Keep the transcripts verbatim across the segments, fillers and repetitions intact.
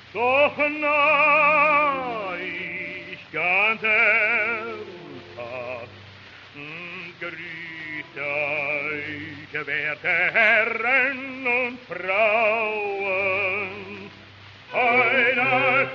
Doch nah ich ganz ernsthaft grüß euch, werte Herren und Frauen, heute als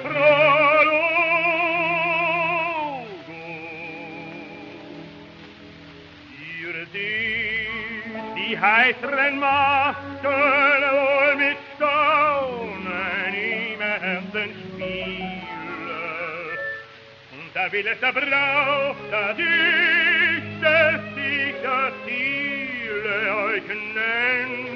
Prologus. Ihr seht die heiteren Masken wohl mit Staunen im Herzen spielen, und da will es, da braucht, da düst es sich, das Ziele euch nennt.